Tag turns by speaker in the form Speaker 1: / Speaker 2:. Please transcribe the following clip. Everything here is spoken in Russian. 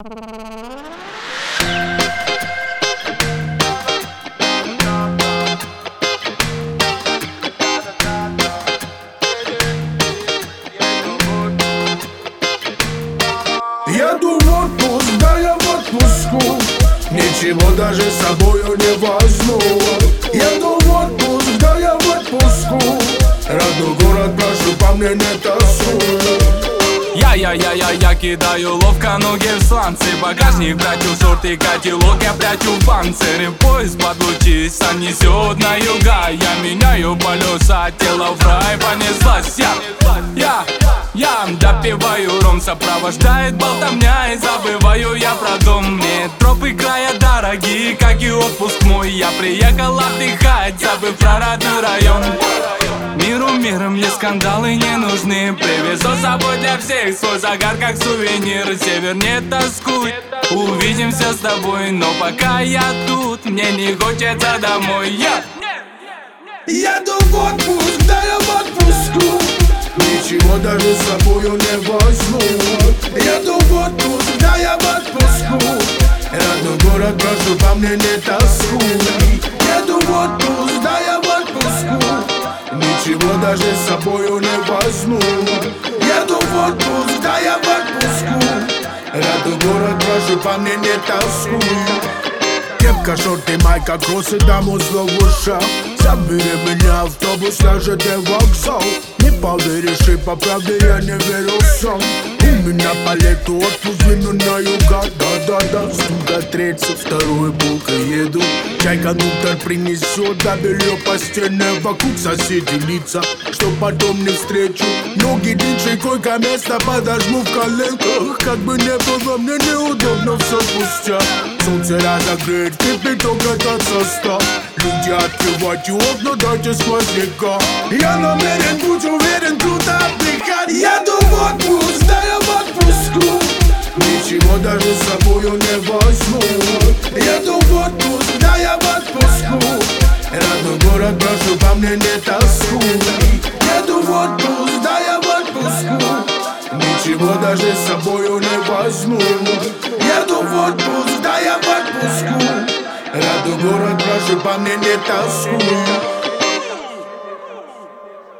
Speaker 1: Еду в отпуск, да я в отпуску, ничего даже с собою не возьму. Еду в отпуск, да я в отпуску, родной город прошу, по мне не тоскуй.
Speaker 2: Я кидаю ловко ноги в сланцы, багажник прячу, шорты, котелок я прячу в панцире. Поезд под лучи несет на юга, я меняю полюса, тело в рай понеслась. Я допиваю ром, сопровождает болтовня, и забываю я про дом. Мне тропы края дорогие, как и отпуск мой. Я приехал отдыхать, забыв про родной район. Миру мне скандалы не нужны, привезу с собой для всех свой загар как сувенир. Север не тоскуй, увидимся с тобой, но пока я тут, мне не хочется домой.
Speaker 1: Еду в отпуск, да я в отпуску, ничего даже с собою не возьму. Еду в отпуск, да я в отпуску, родной город прошу, по мне не тоскуй. Еду в отпуск, да я в отпуску, ничего даже с собою не возьму. Еду в отпуск, да я в отпуску, родной город прошу, по мне не тоскуй. Кепка, шорты, майка, кроссы, даму зло в ушах. Забери меня автобус на ЖД вокзал. Не поверишь и по правде я не верю в сон. У меня по лету отпуск, двину на юга. Да-да-да, студа 32-й булка еду. Чай кондуктор принесет, да белье постельное. Вокруг соседи лица, что потом не встречу. Ноги длиннее, койко-место подожму в коленках. Как бы не было, мне неудобно все спустя. Солнце разогреет, кипяток этот состав. Люди, открывайте окна, дайте сквозняка. Я намерен, будь уверен, круто отдыхать. Еду в отпуск, да я в отпуску, ничего даже с собою не возьму. Еду в отпуск, да я в отпуску, родной город прошу, по мне не тоскуй. Еду в отпуск, да я в отпуску, ничего даже с собою не возьму. Еду в отпуск, да я в отпуску, родной город прошу, по мне не тоскуй.